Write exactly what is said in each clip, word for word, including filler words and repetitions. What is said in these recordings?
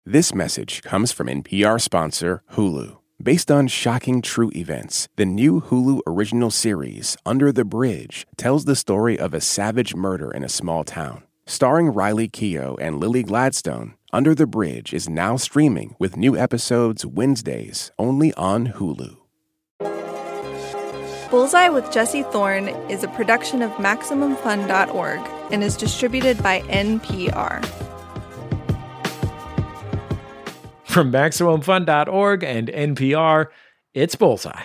This message comes from N P R sponsor Hulu. Based on shocking true events, the new Hulu original series, Under the Bridge, tells the story of a savage murder in a small town. Starring Riley Keough and Lily Gladstone, Under the Bridge is now streaming with new episodes Wednesdays only on Hulu. Bullseye with Jesse Thorne is a production of Maximum Fun dot org and is distributed by N P R. From Maximum Fun dot org and N P R, it's Bullseye.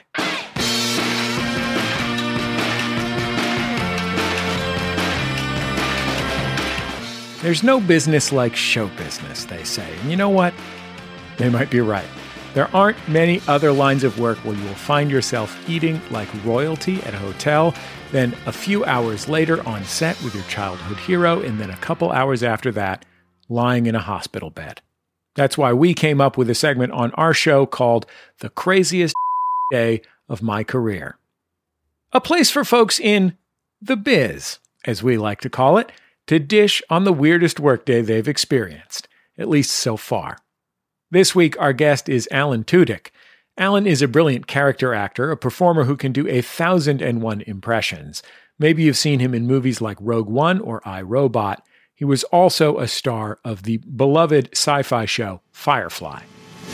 There's no business like show business, they say. And you know what? They might be right. There aren't many other lines of work where you will find yourself eating like royalty at a hotel, then a few hours later on set with your childhood hero, and then a couple hours after that, lying in a hospital bed. That's why we came up with a segment on our show called The Craziest Day of My Career. A place for folks in the biz, as we like to call it, to dish on the weirdest workday they've experienced, at least so far. This week, our guest is Alan Tudyk. Alan is a brilliant character actor, a performer who can do a thousand and one impressions. Maybe you've seen him in movies like Rogue One or I, Robot. He was also a star of the beloved sci-fi show Firefly.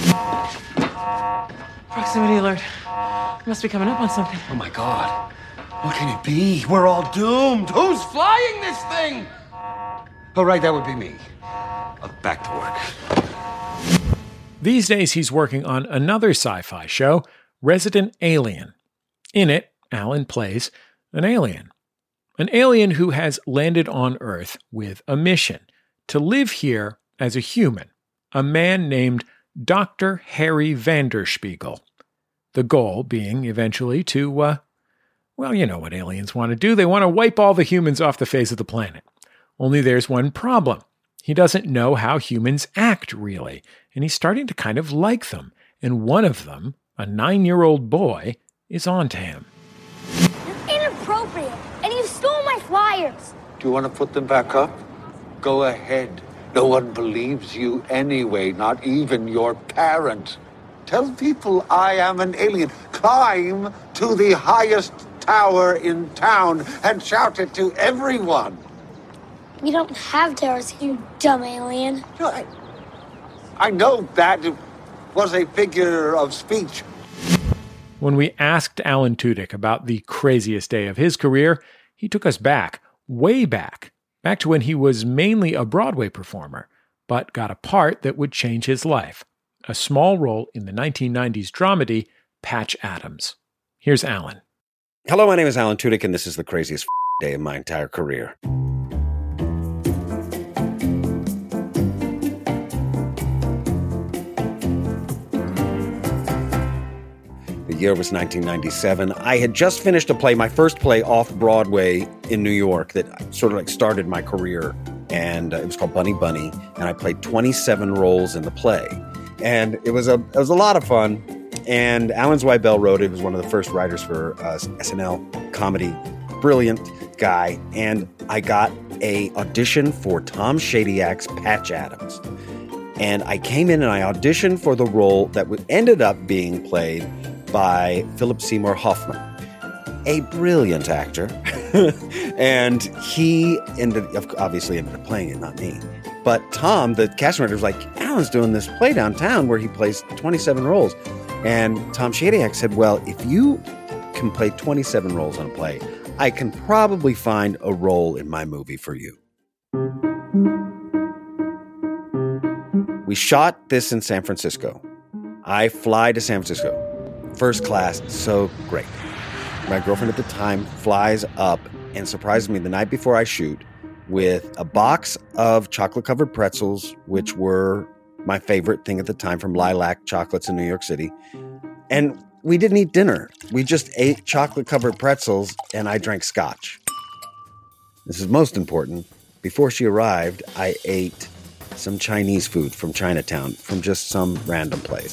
Proximity alert. Must be coming up on something. Oh my God. What can it be? We're all doomed. Who's flying this thing? Oh, right, that would be me. Uh, back to work. These days, he's working on another sci-fi show, Resident Alien. In it, Alan plays an alien. An alien who has landed on Earth with a mission to live here as a human, a man named Doctor Harry Vanderspiegel. The goal being eventually to, uh, well, you know what aliens want to do. They want to wipe all the humans off the face of the planet. Only there's one problem. He doesn't know how humans act, really, and he's starting to kind of like them. And one of them, a nine-year-old boy, is onto him. You're inappropriate, and you stole my flyers. Do you want to put them back up? Go ahead. No one believes you anyway, not even your parents. Tell people I am an alien. Climb to the highest tower in town and shout it to everyone. We don't have towers, you dumb alien. No, I, I know that was a figure of speech. When we asked Alan Tudyk about the craziest day of his career, he took us back, way back, back to when he was mainly a Broadway performer, but got a part that would change his life, a small role in the nineteen nineties dramedy Patch Adams. Here's Alan. Hello, my name is Alan Tudyk, and this is the craziest day of my entire career. The year was nineteen ninety-seven. I had just finished a play, my first play off Broadway in New York that sort of like started my career. And uh, it was called Bunny Bunny. And I played twenty-seven roles in the play. And it was a it was a lot of fun. And Alan Zweibel wrote it. He was one of the first writers for uh, S N L comedy. Brilliant guy. And I got a audition for Tom Shadyak's Patch Adams. And I came in and I auditioned for the role that ended up being played by Philip Seymour Hoffman, a brilliant actor. And he ended, obviously ended up playing it, not me. But Tom, the casting director, was like, Alan's doing this play downtown where he plays twenty-seven roles. And Tom Shadyac said, well, if you can play twenty-seven roles on a play, I can probably find a role in my movie for you. We shot this in San Francisco. I fly to San Francisco. First class, so great. My girlfriend at the time flies up and surprises me the night before I shoot with a box of chocolate-covered pretzels, which were my favorite thing at the time from Lilac Chocolates in New York City. And we didn't eat dinner. We just ate chocolate-covered pretzels, and I drank scotch. This is most important. Before she arrived, I ate some Chinese food from Chinatown, from just some random place.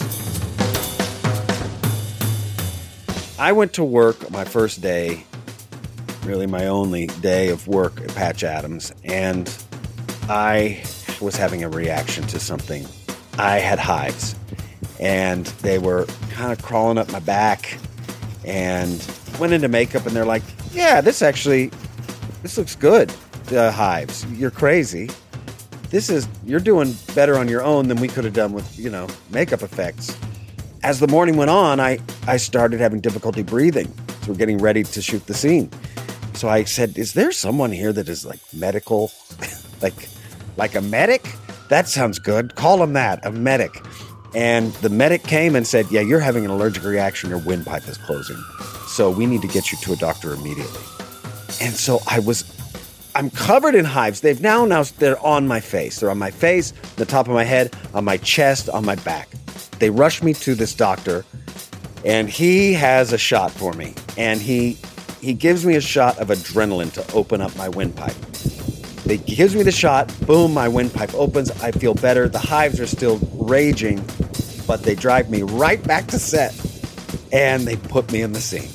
I went to work my first day, really my only day of work at Patch Adams, and I was having a reaction to something I had hives, and they were kind of crawling up my back, and went into makeup, and they're like, yeah, this actually, this looks good, uh, hives. You're crazy. This is, you're doing better on your own than we could have done with, you know, makeup effects. As the morning went on, I, I started having difficulty breathing. So we're getting ready to shoot the scene. So I said, is there someone here that is like medical, like, like a medic? That sounds good. Call him that, a medic. And the medic came and said, yeah, you're having an allergic reaction. Your windpipe is closing. So we need to get you to a doctor immediately. And so I was, I'm covered in hives. They've now, now they're on my face. They're on my face, the top of my head, on my chest, on my back. They rush me to this doctor, and he has a shot for me. And he he gives me a shot of adrenaline to open up my windpipe. He gives me the shot, boom, my windpipe opens, I feel better. The hives are still raging, but they drive me right back to set, and they put me in the scene.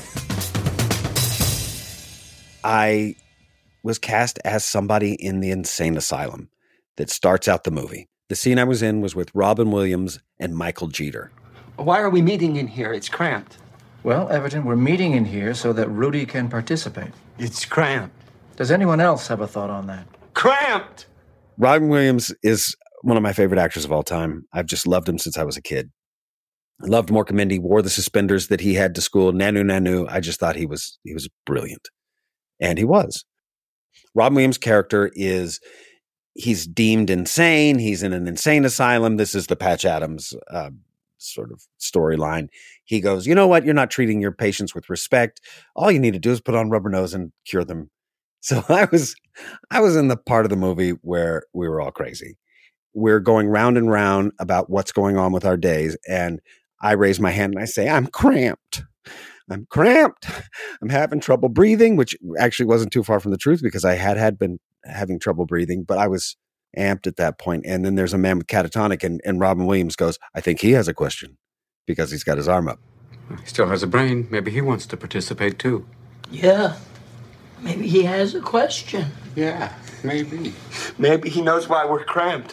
I was cast as somebody in the insane asylum that starts out the movie. The scene I was in was with Robin Williams and Michael Jeter. Why are we meeting in here? It's cramped. Well, Everton, we're meeting in here so that Rudy can participate. It's cramped. Does anyone else have a thought on that? Cramped! Robin Williams is one of my favorite actors of all time. I've just loved him since I was a kid. I loved Mork and Mindy, wore the suspenders that he had to school, Nanu Nanu. I just thought he was he was brilliant. And he was. Robin Williams' character is, he's deemed insane. He's in an insane asylum. This is the Patch Adams uh, sort of storyline. He goes, you know what? You're not treating your patients with respect. All you need to do is put on rubber nose and cure them. So I was, I was in the part of the movie where we were all crazy. We're going round and round about what's going on with our days. And I raise my hand and I say, I'm cramped. I'm cramped. I'm having trouble breathing, which actually wasn't too far from the truth because I had had been having trouble breathing, but I was amped at that point. And then there's a man with catatonic, and, and Robin Williams goes, I think he has a question because he's got his arm up. He still has a brain. Maybe he wants to participate too. Yeah. Maybe he has a question. Yeah, maybe. Maybe he knows why we're cramped.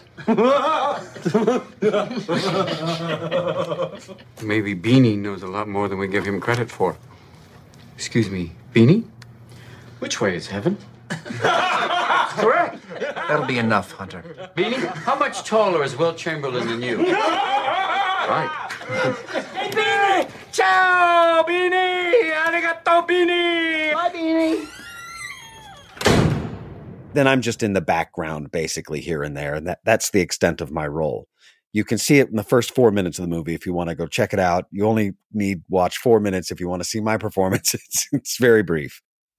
Maybe Beanie knows a lot more than we give him credit for. Excuse me, Beanie? Which way is heaven? Correct. That'll be enough, Hunter. Beanie, how much taller is Will Chamberlain than you? Right. Hey, Beanie! Ciao, Beanie! Arigato, Beanie! Bye, Beanie! Then I'm just in the background, basically, here and there. And that, that's the extent of my role. You can see it in the first four minutes of the movie if you want to go check it out. You only need watch four minutes if you want to see my performance. It's, it's very brief.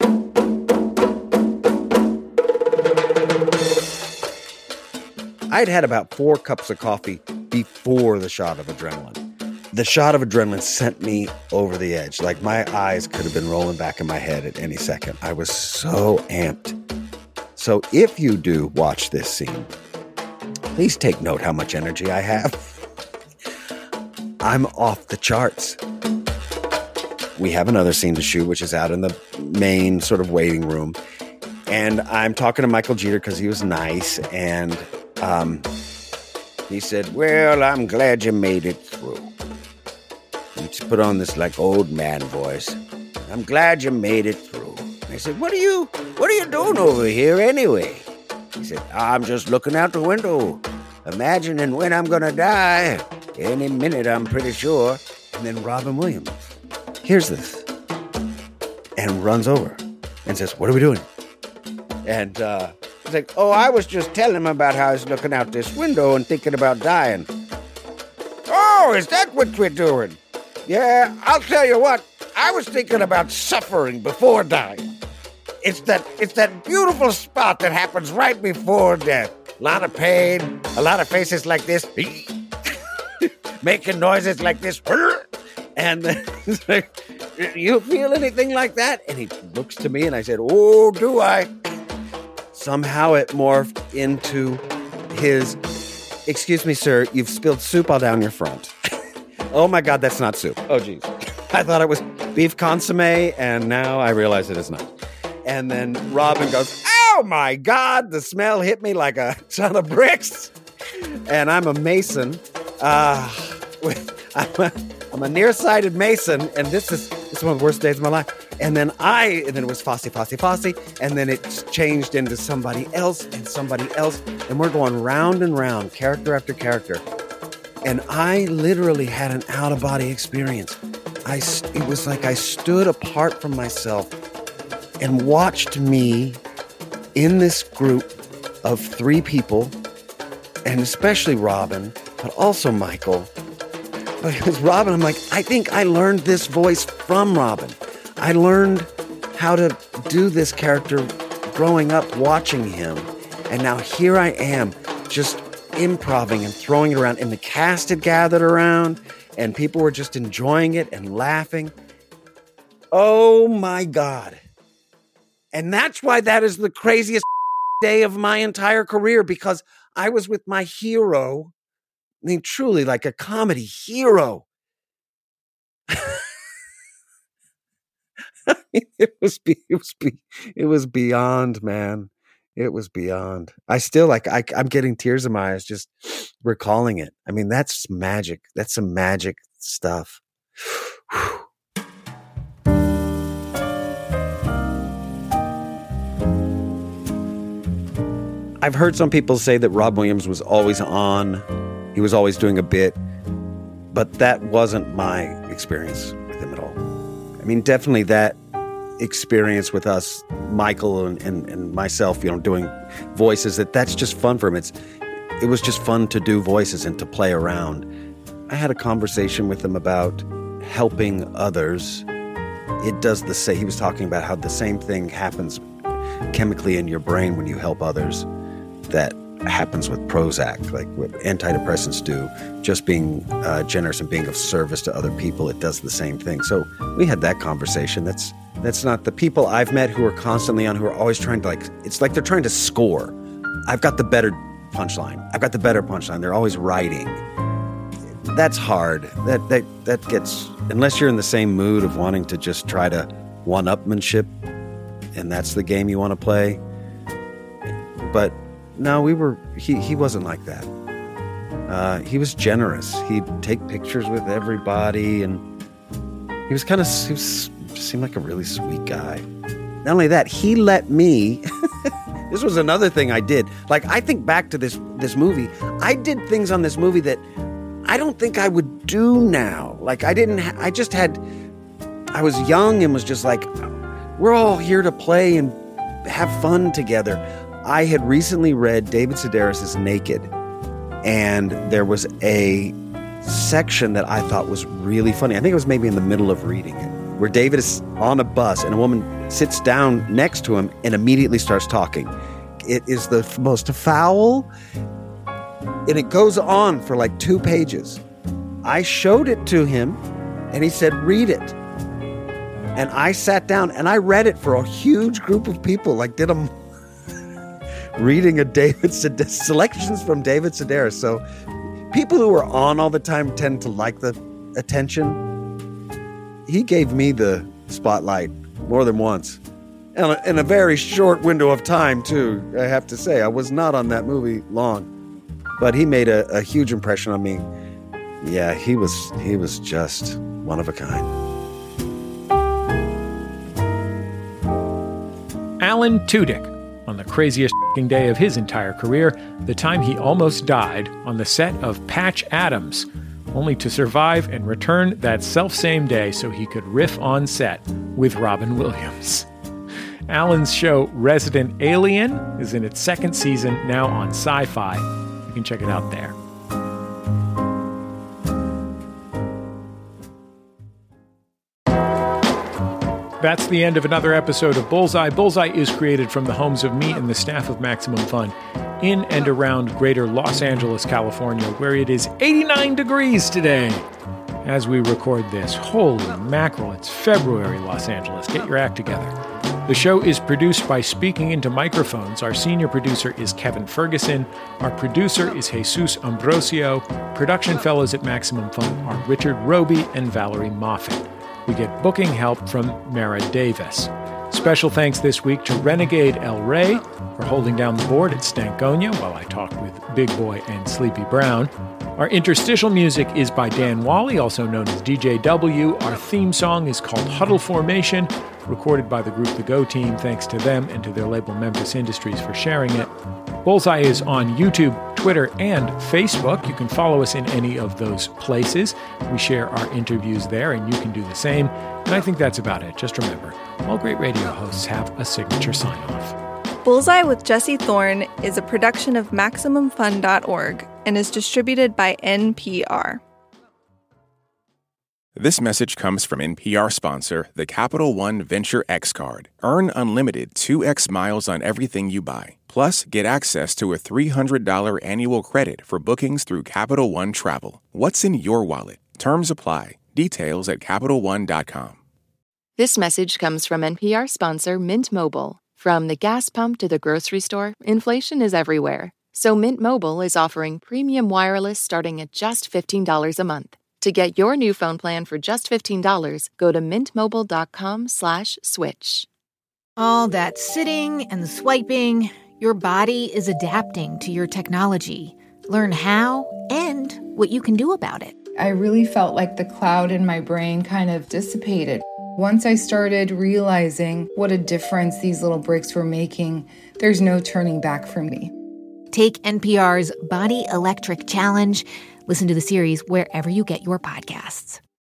I'd had about four cups of coffee before the shot of adrenaline. The shot of adrenaline sent me over the edge. Like my eyes could have been rolling back in my head at any second. I was so amped. So if you do watch this scene, please take note how much energy I have. I'm off the charts. We have another scene to shoot, which is out in the main sort of waiting room. And I'm talking to Michael Jeter because he was nice. And um, he said, well, I'm glad you made it through. He just put on this like old man voice. I'm glad you made it through. I said, what are you, what are you doing over here anyway? He said, I'm just looking out the window, imagining when I'm going to die. Any minute, I'm pretty sure. And then Robin Williams hears this and runs over and says, what are we doing? And uh, he's like, oh, I was just telling him about how I was looking out this window and thinking about dying. Oh, is that what we're doing? Yeah, I'll tell you what. I was thinking about suffering before dying. It's that it's that beautiful spot that happens right before death. A lot of pain, a lot of faces like this, making noises like this. And then he's like, you feel anything like that? And he looks to me and I said, oh, do I? Somehow it morphed into his, excuse me, sir, you've spilled soup all down your front. Oh my God, that's not soup. Oh, geez. I thought it was beef consomme, and now I realize it is not. And then Robin goes, oh my God, the smell hit me like a ton of bricks. and I'm a Mason. Uh, I'm a, I'm a nearsighted Mason, and this is this is one of the worst days of my life. And then I, and then it was Fosse, Fosse, Fosse, and then it changed into somebody else and somebody else, and we're going round and round, character after character. And I literally had an out-of-body experience. I, it was like I stood apart from myself and watched me in this group of three people, and especially Robin, but also Michael. But it was Robin. I'm like, I think I learned this voice from Robin. I learned how to do this character growing up watching him. And now here I am, just improvising and throwing it around. And the cast had gathered around, and people were just enjoying it and laughing. Oh my God. And that's why that is the craziest day of my entire career, because I was with my hero. I mean, truly like a comedy hero. it was be, it was be, it was beyond, man. It was beyond. I still like I, I'm getting tears in my eyes just recalling it. I mean, that's magic. That's some magic stuff. I've heard some people say that Rob Williams was always on. He was always doing a bit, but that wasn't my experience with him at all. I mean, definitely that experience with us, Michael and, and, and myself, you know, doing voices, that that's just fun for him. It's, it was just fun to do voices and to play around. I had a conversation with him about helping others. It does the same. He was talking about how the same thing happens chemically in your brain when you help others that happens with Prozac, like what antidepressants do. Just being uh, generous and being of service to other people, it does the same thing. So we had that conversation. That's that's not the people I've met who are constantly on, who are always trying to, like, it's like they're trying to score. I've got the better punchline. I've got the better punchline. They're always writing. That's hard. That that that gets, unless you're in the same mood of wanting to just try to one-upmanship, and that's the game you want to play. But no, we were, he, he wasn't like that. Uh, he was generous. He'd take pictures with everybody, and he was kind of, he was, seemed like a really sweet guy. Not only that, he let me, this was another thing I did. Like, I think back to this, this movie, I did things on this movie that I don't think I would do now. Like, I didn't, ha- I just had, I was young and was just like, we're all here to play and have fun together. I had recently read David Sedaris' Naked, and there was a section that I thought was really funny. I think it was maybe in the middle of reading it, where David is on a bus and a woman sits down next to him and immediately starts talking. It is the most foul, and it goes on for like two pages. I showed it to him, and he said, read it. And I sat down and I read it for a huge group of people, like did a reading a David Sedaris, selections from David Sedaris. So people who are on all the time tend to like the attention. He gave me the spotlight more than once. And in a very short window of time, too, I have to say. I was not on that movie long. But he made a, a huge impression on me. Yeah, he was he was just one of a kind. Alan Tudyk, on the craziest day of his entire career, the time he almost died on the set of Patch Adams, only to survive and return that self-same day so he could riff on set with Robin Williams. Alan's show Resident Alien is in its second season, now on Sci-Fi. You can check it out there. That's the end of another episode of Bullseye. Bullseye is created from the homes of me and the staff of Maximum Fun in and around greater Los Angeles, California, where it is eighty-nine degrees today as we record this. Holy mackerel, it's February, Los Angeles. Get your act together. The show is produced by Speaking Into Microphones. Our senior producer is Kevin Ferguson. Our producer is Jesus Ambrosio. Production fellows at Maximum Fun are Richard Roby and Valerie Moffat. We get booking help from Mara Davis. Special thanks this week to Renegade El Rey for holding down the board at Stankonia while I talked with Big Boy and Sleepy Brown. Our interstitial music is by Dan Wally, also known as D J W. Our theme song is called Huddle Formation, recorded by the group The Go Team. Thanks to them and to their label Memphis Industries for sharing it. Bullseye is on YouTube, Twitter, and Facebook. You can follow us in any of those places. We share our interviews there, and you can do the same. And I think that's about it. Just remember, all great radio hosts have a signature sign-off. Bullseye with Jesse Thorne is a production of Maximum Fun dot org and is distributed by N P R. This message comes from N P R sponsor, the Capital One Venture X Card. Earn unlimited two x miles on everything you buy. Plus, get access to a three hundred dollars annual credit for bookings through Capital One Travel. What's in your wallet? Terms apply. Details at Capital One dot com. This message comes from N P R sponsor Mint Mobile. From the gas pump to the grocery store, inflation is everywhere. So Mint Mobile is offering premium wireless starting at just fifteen dollars a month. To get your new phone plan for just fifteen dollars, go to mintmobile.com slash switch. All that sitting and swiping, your body is adapting to your technology. Learn how and what you can do about it. I really felt like the cloud in my brain kind of dissipated. Once I started realizing what a difference these little breaks were making, there's no turning back for me. Take N P R's Body Electric Challenge. Listen to the series wherever you get your podcasts.